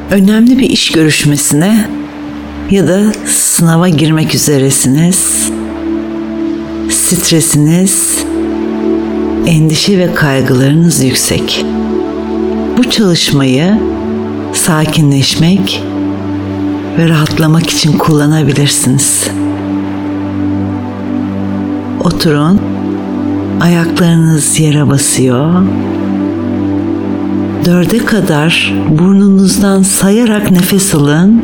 Önemli bir iş görüşmesine ya da sınava girmek üzeresiniz. Stresiniz, endişe ve kaygılarınız yüksek. Bu çalışmayı sakinleşmek ve rahatlamak için kullanabilirsiniz. Oturun, ayaklarınız yere basıyor. 4'e kadar burnunuzdan sayarak nefes alın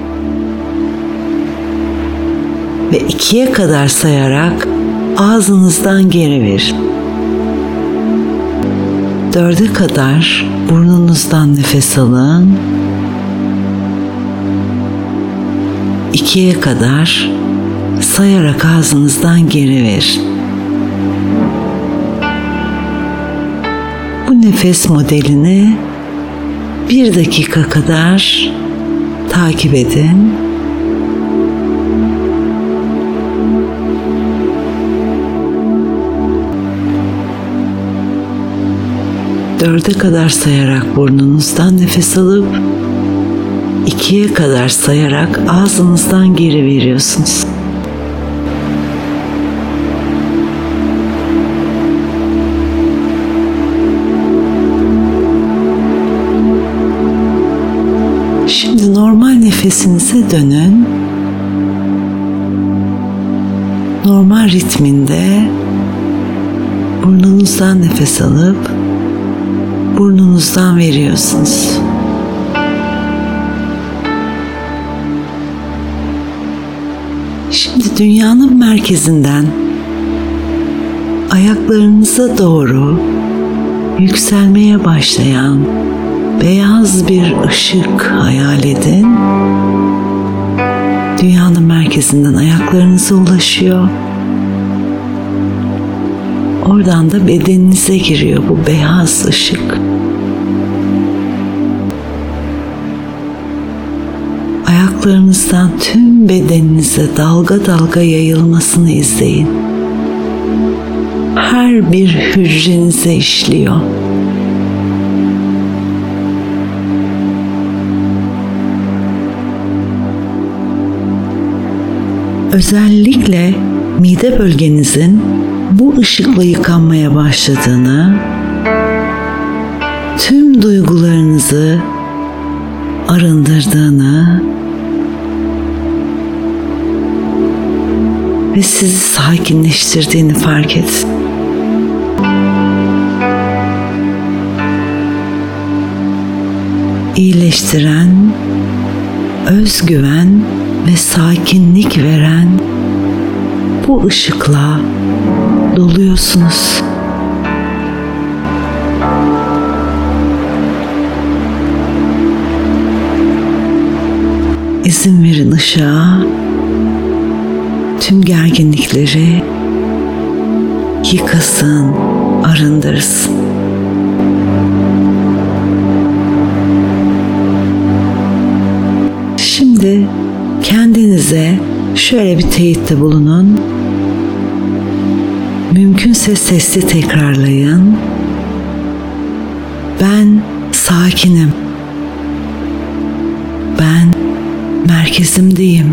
ve 2'ye kadar sayarak ağzınızdan geri verin. 4'e kadar burnunuzdan nefes alın. 2'ye kadar sayarak ağzınızdan geri verin. Bu nefes modelini 1 dakika kadar takip edin. Dörde kadar sayarak burnunuzdan nefes alıp 2'ye kadar sayarak ağzınızdan geri veriyorsunuz. Şimdi normal nefesinize dönün. Normal ritminde burnunuzdan nefes alıp burnunuzdan veriyorsunuz. Şimdi dünyanın merkezinden ayaklarınıza doğru yükselmeye başlayan beyaz bir ışık hayal edin. Dünyanın merkezinden ayaklarınıza ulaşıyor. Oradan da bedeninize giriyor bu beyaz ışık. Ayaklarınızdan tüm bedeninize dalga dalga yayılmasını izleyin. Her bir hücrenize işliyor. Özellikle mide bölgenizin bu ışıkla yıkanmaya başladığını, tüm duygularınızı arındırdığını ve sizi sakinleştirdiğini fark edin. İyileştiren, özgüven ve sakinlik veren bu ışıkla doluyorsunuz. İzin verin ışığa tüm gerginlikleri yıkasın, arındırsın. Şimdi kendinize şöyle bir teyitte bulunun. Mümkünse sesli tekrarlayın. Ben sakinim. Ben merkezimdeyim.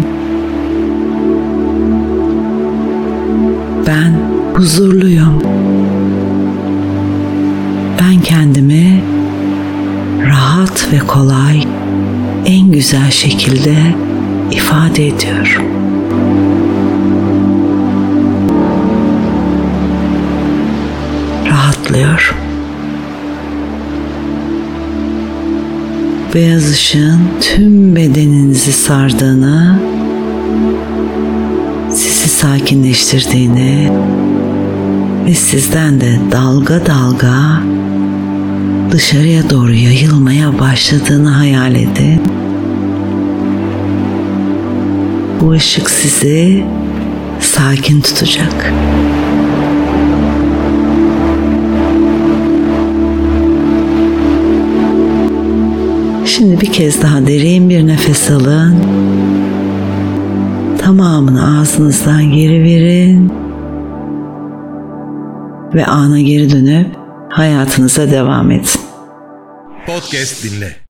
Ben huzurluyum. Ben kendimi rahat ve kolay, en güzel şekilde ifade ediyorum. Rahatlıyorum. Beyaz ışığın tüm bedeninizi sardığını, sizi sakinleştirdiğini ve sizden de dalga dalga dışarıya doğru yayılmaya başladığını hayal edin. Bu ışık sizi sakin tutacak. Şimdi bir kez daha derin bir nefes alın. Tamamını ağzınızdan geri verin. Ve ana geri dönüp hayatınıza devam edin. Podcast dinle.